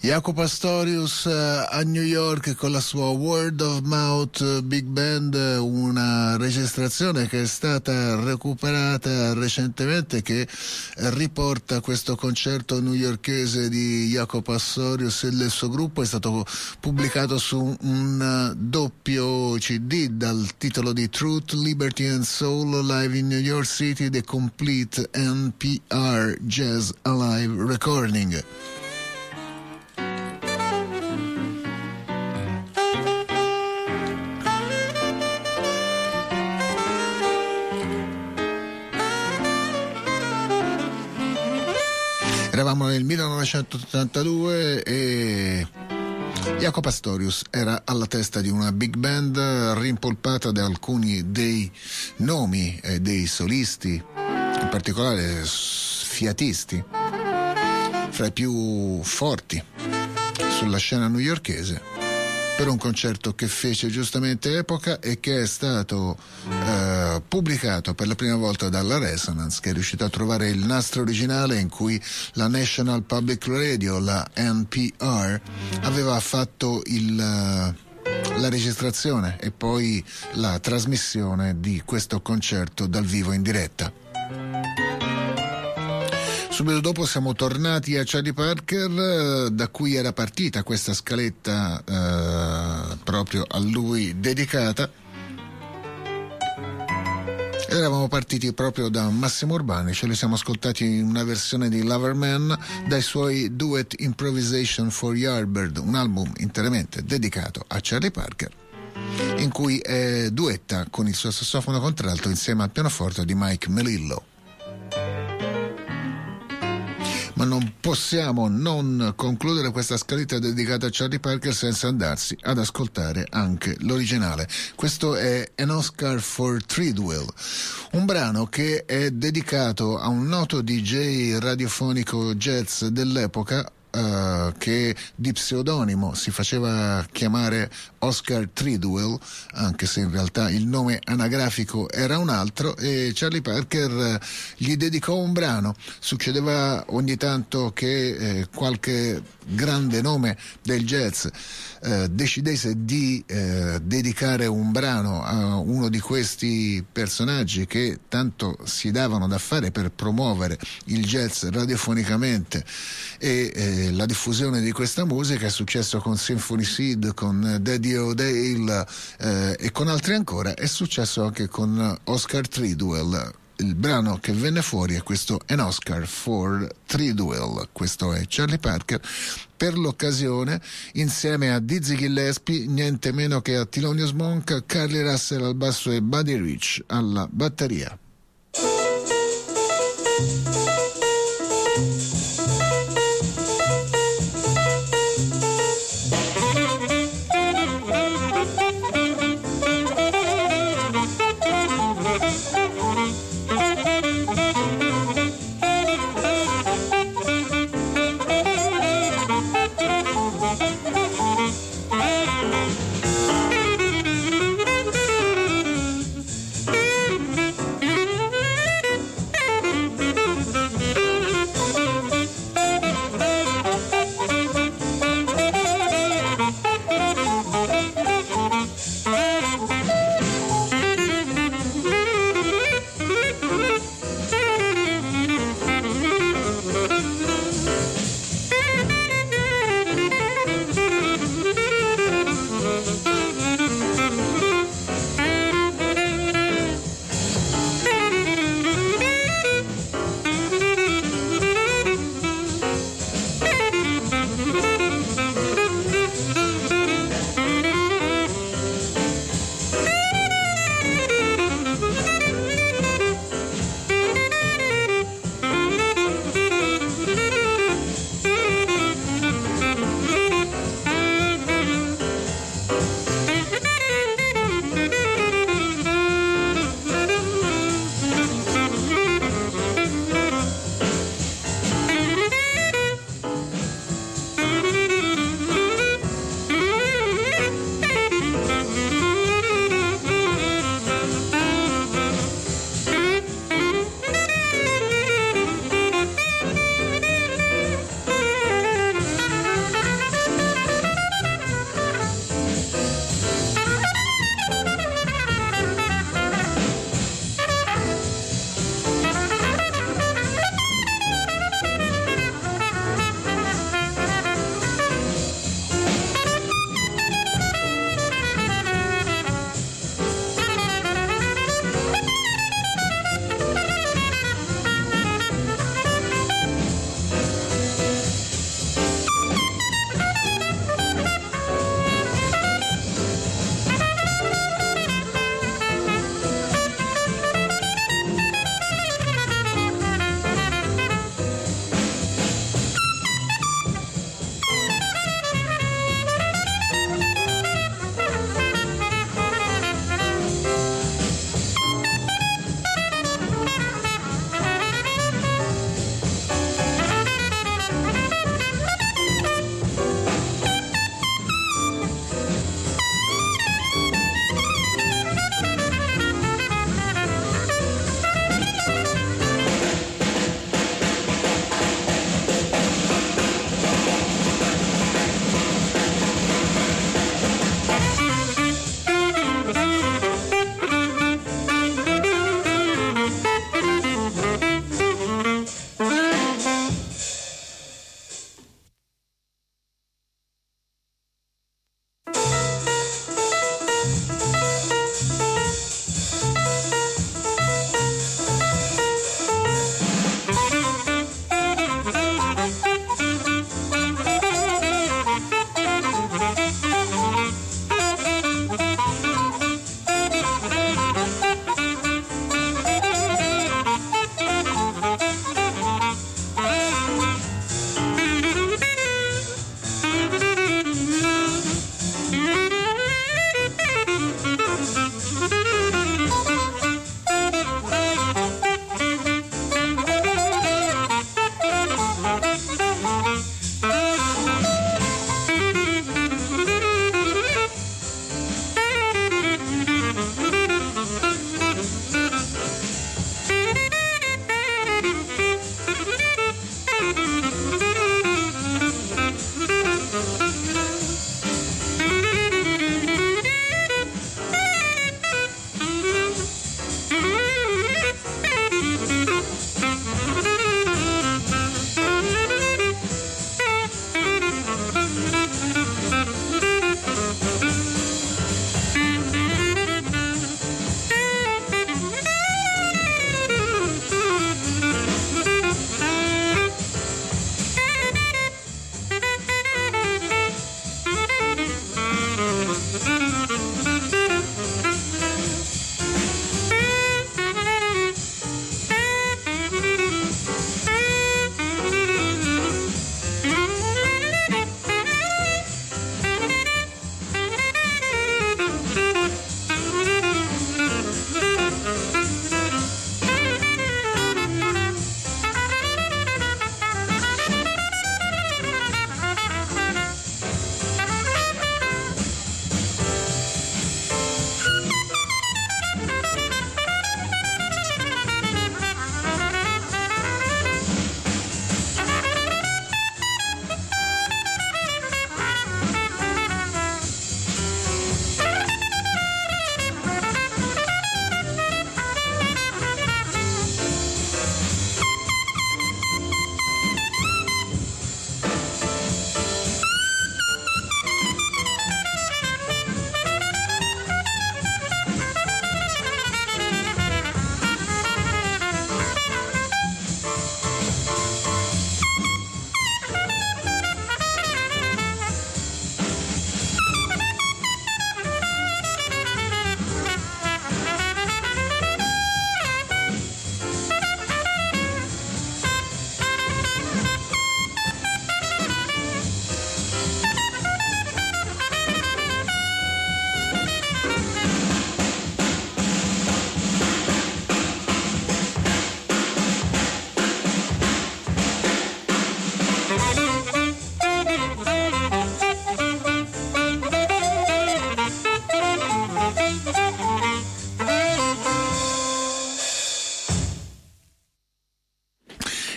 S3: Jaco Pastorius a New York con la sua Word of Mouth Big Band, una registrazione che è stata recuperata recentemente, che riporta questo concerto newyorkese di Jaco Pastorius e del suo gruppo. È stato pubblicato su un doppio C D dal titolo di Truth, Liberty and Soul Live in New York City, The Complete N P R Jazz Alive Recording. Eravamo nel millenovecentottantadue e Jaco Pastorius era alla testa di una big band rimpolpata da alcuni dei nomi e dei solisti, in particolare fiatisti, fra i più forti sulla scena newyorkese, per un concerto che fece giustamente epoca e che è stato eh, pubblicato per la prima volta dalla Resonance, che è riuscita a trovare il nastro originale in cui la National Public Radio, la N P R, aveva fatto il, la registrazione e poi la trasmissione di questo concerto dal vivo in diretta. Subito dopo siamo tornati a Charlie Parker, da cui era partita questa scaletta eh, proprio a lui dedicata. Eravamo partiti proprio da Massimo Urbani, ce li siamo ascoltati in una versione di Loverman dai suoi Duet Improvisation for Yardbird, un album interamente dedicato a Charlie Parker, in cui è duetta con il suo sassofono contralto insieme al pianoforte di Mike Melillo. Ma non possiamo non concludere questa scaletta dedicata a Charlie Parker senza andarsi ad ascoltare anche l'originale. Questo è An Oscar for Treadwell, un brano che è dedicato a un noto D J radiofonico jazz dell'epoca, Uh, che di pseudonimo si faceva chiamare Oscar Treadwell, anche se in realtà il nome anagrafico era un altro, e Charlie Parker uh, gli dedicò un brano. Succedeva ogni tanto che eh, qualche grande nome del jazz eh, decidesse di eh, dedicare un brano a uno di questi personaggi che tanto si davano da fare per promuovere il jazz radiofonicamente e eh, la diffusione di questa musica. È successo con Symphony Sid, con Daddy O'Dale eh, e con altri ancora. È successo anche con Oscar Treadwell. Il brano che venne fuori è questo An Oscar for Treadwell. Questo è Charlie Parker, per l'occasione insieme a Dizzy Gillespie, niente meno che a Thelonious Monk, Carly Russell al basso e Buddy Rich alla batteria.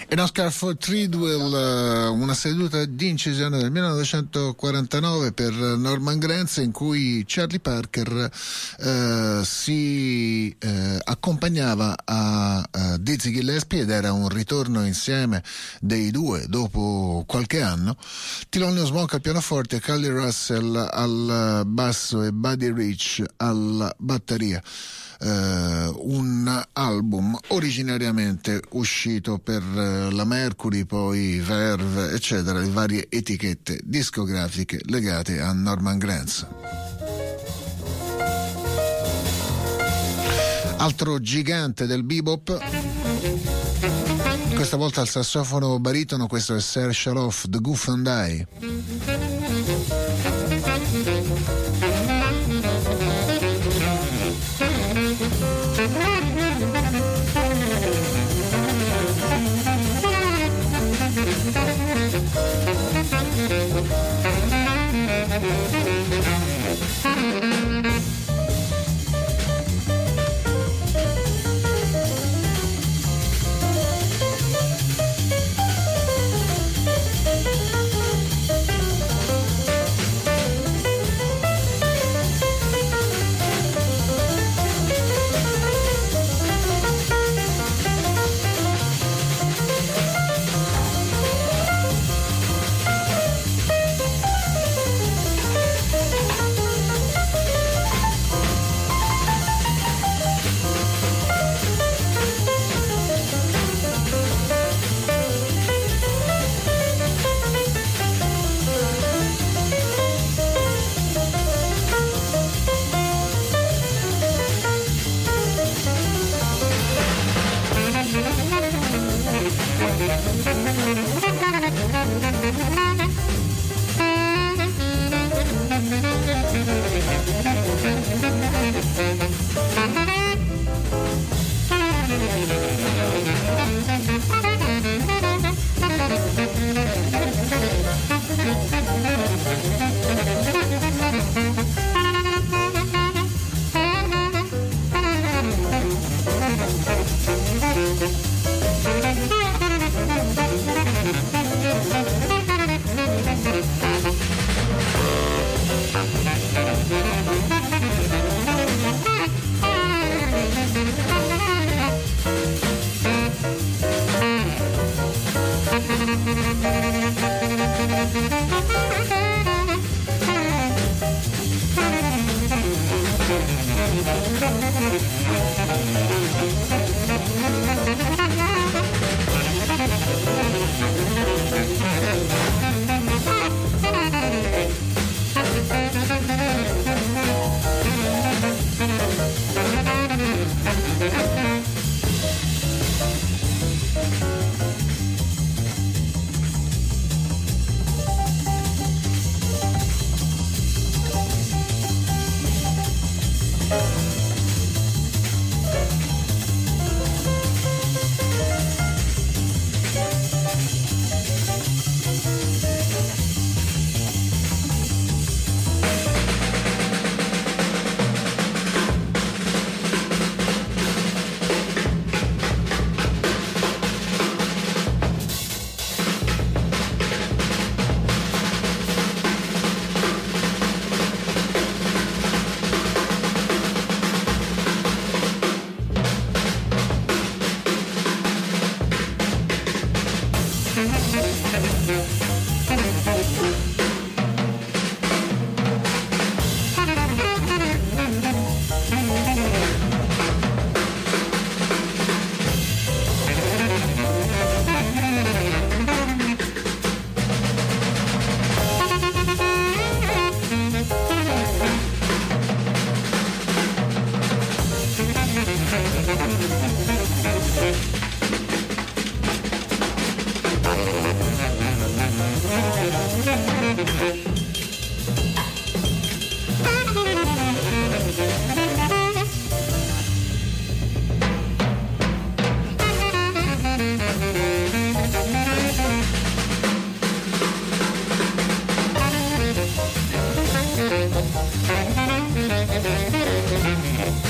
S3: In Oscar for Treadwell, una seduta di incisione del millenovecentoquarantanove per Norman Granz, in cui Charlie Parker eh, si eh, accompagnava a, a Dizzy Gillespie, ed era un ritorno insieme dei due dopo qualche anno. Thelonious Monk al pianoforte, Carly Russell al basso e Buddy Rich alla batteria. Uh, un album originariamente uscito per uh, la Mercury, poi Verve, eccetera, le varie etichette discografiche legate a Norman Granz. Altro gigante del bebop, questa volta al sassofono baritono, questo è Serge Chaloff, The Goof and I.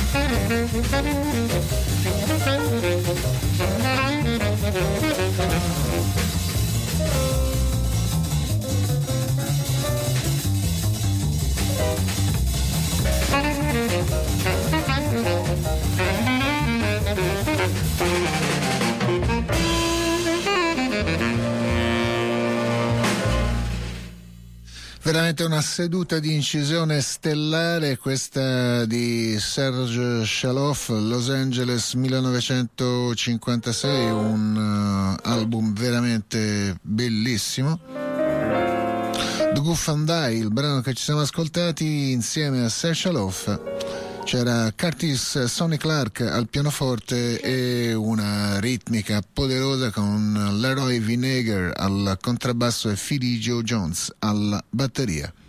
S5: Thank you.
S3: Veramente una seduta di incisione stellare, questa di Serge Chaloff, Los Angeles millenovecentocinquantasei, un uh, album veramente bellissimo. The Goof and Die, il brano che ci siamo ascoltati insieme a Serge Chaloff. C'era Curtis Sonny Clark al pianoforte e una ritmica poderosa con Leroy Vinnegar al contrabbasso e Philly Joe Jones alla batteria.